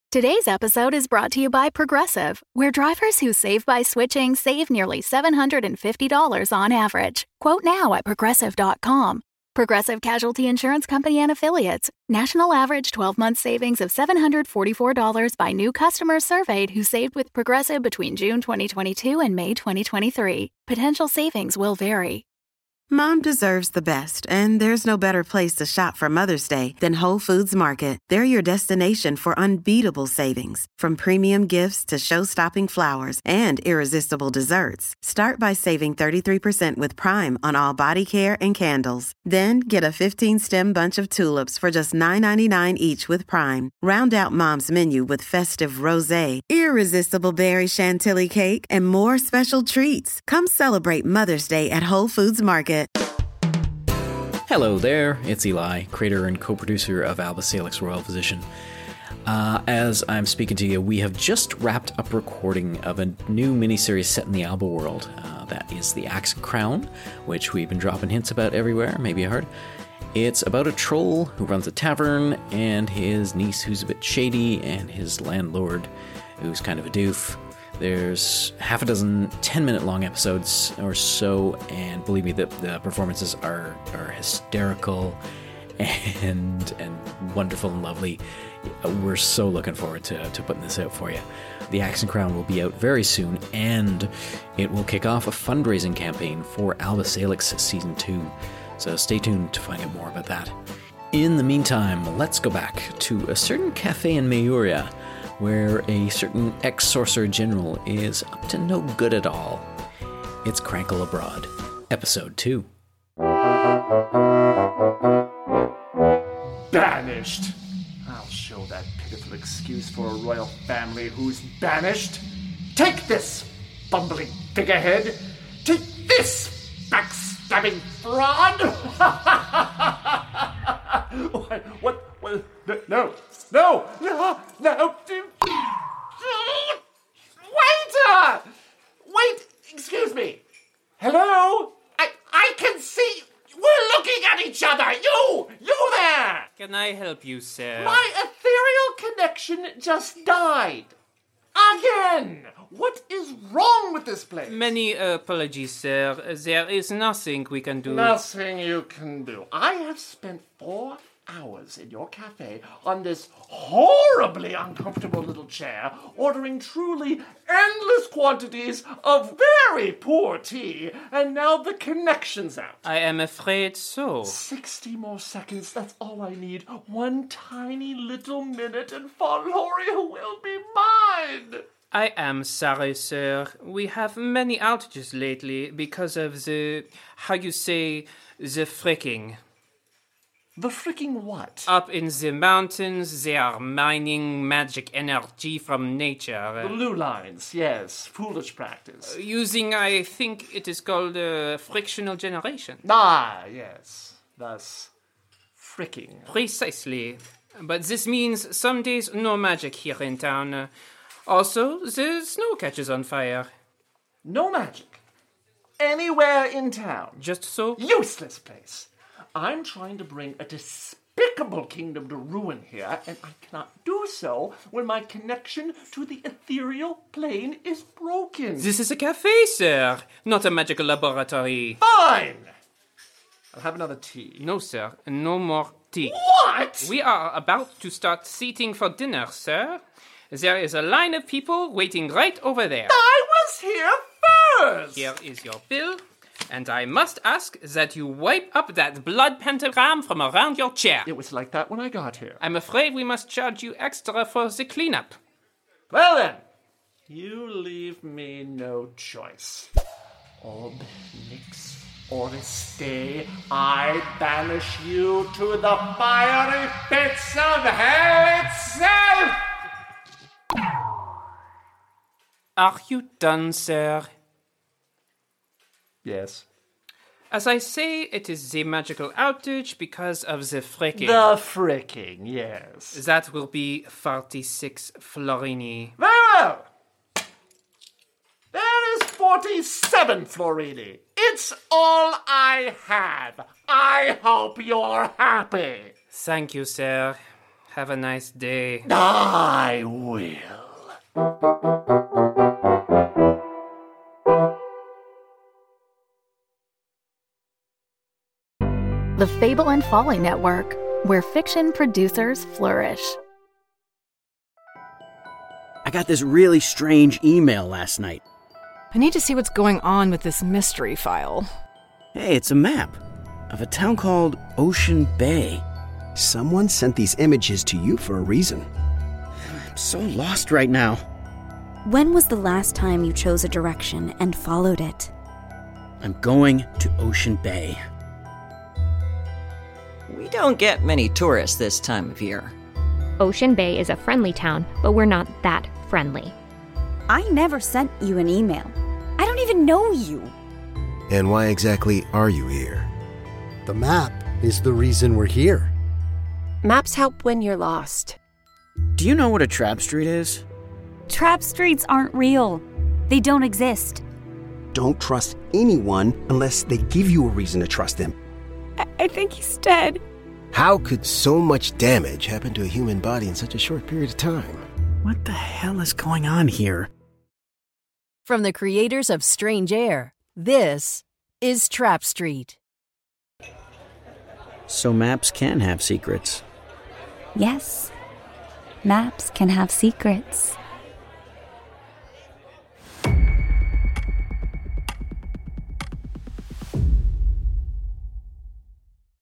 Today's episode is brought to you by Progressive, where drivers who save by switching save nearly $750 on average. Quote now at Progressive.com. Progressive Casualty Insurance Company and Affiliates. National average 12-month savings of $744 by new customers surveyed who saved with Progressive between June 2022 and May 2023. Potential savings will vary. Mom deserves the best, and there's no better place to shop for Mother's Day than Whole Foods Market. They're your destination for unbeatable savings, from premium gifts to show-stopping flowers and irresistible desserts. Start by saving 33% with Prime on all body care and candles. Then get a 15-stem bunch of tulips for just $9.99 each with Prime. Round out Mom's menu with festive rosé, irresistible berry chantilly cake, and more special treats. Come celebrate Mother's Day at Whole Foods Market. Hello there, it's Eli, creator and co-producer of Alba Salix Royal Physician. As I'm speaking to you, we have just wrapped up recording of a new miniseries set in the Alba world. That is The Axe and Crown, which we've been dropping hints about everywhere, maybe you heard. It's about a troll who runs a tavern, and his niece who's a bit shady, and his landlord who's kind of a doof. There's half a dozen 10-minute long episodes or so, and believe me, the performances are hysterical and wonderful and lovely. We're so looking forward to putting this out for you. The Axe and Crown will be out very soon, and it will kick off a fundraising campaign for Alba Salix Season 2. So stay tuned to find out more about that. In the meantime, let's go back to a certain cafe in Mayuria, where a certain ex-sorcerer general is up to no good at all. It's Crankle Abroad, Episode 2. Banished! I'll show that pitiful excuse for a royal family who's banished. Take this, bumbling figurehead! Take this, backstabbing fraud! What? No! Waiter! Wait, excuse me. Hello? I can see. We're looking at each other. You there! Can I help you, sir? My ethereal connection just died. Again! What is wrong with this place? Many apologies, sir. There is nothing we can do. Nothing you can do. I have spent 4 hours in your cafe on this horribly uncomfortable little chair, ordering truly endless quantities of very poor tea, and now the connection's out. I am afraid so. 60 more seconds, that's all I need. One tiny little minute, and Faloria will be mine! I am sorry, sir. We have many outages lately because of the fricking. The freaking what? Up in the mountains, they are mining magic energy from nature. Blue lines, yes. Foolish practice. Using, I think it is called frictional generation. Ah, yes. Thus, fricking. Precisely. But this means some days no magic here in town. Also, the snow catches on fire. No magic. Anywhere in town. Just so? Useless place. I'm trying to bring a despicable kingdom to ruin here, and I cannot do so when my connection to the ethereal plane is broken. This is a cafe, sir, not a magical laboratory. Fine! I'll have another tea. No, sir, no more tea. What? We are about to start seating for dinner, sir. There is a line of people waiting right over there. I was here first! Here is your bill. And I must ask that you wipe up that blood pentagram from around your chair. It was like that when I got here. I'm afraid we must charge you extra for the cleanup. Well then, you leave me no choice. Ob nix oriste, I banish you to the fiery pits of hell itself! Are you done, sir? Yes. As I say, it is the magical outage because of the fricking. The fricking, yes. That will be 46 florini. Very well. There is 47 florini. It's all I have. I hope you're happy. Thank you, sir. have a nice day. I will. The Fable and Folly Network, where fiction producers flourish. I got this really strange email last night. I need to see what's going on with this mystery file. Hey, it's a map of a town called Ocean Bay. Someone sent these images to you for a reason. I'm so lost right now. When was the last time you chose a direction and followed it? I'm going to Ocean Bay. We don't get many tourists this time of year. Ocean Bay is a friendly town, but we're not that friendly. I never sent you an email. I don't even know you. And why exactly are you here? The map is the reason we're here. Maps help when you're lost. Do you know what a trap street is? Trap streets aren't real. They don't exist. Don't trust anyone unless they give you a reason to trust them. I think he's dead. How could so much damage happen to a human body in such a short period of time? What the hell is going on here? From the creators of Strange Air, this is Trap Street. So maps can have secrets. Yes. Maps can have secrets.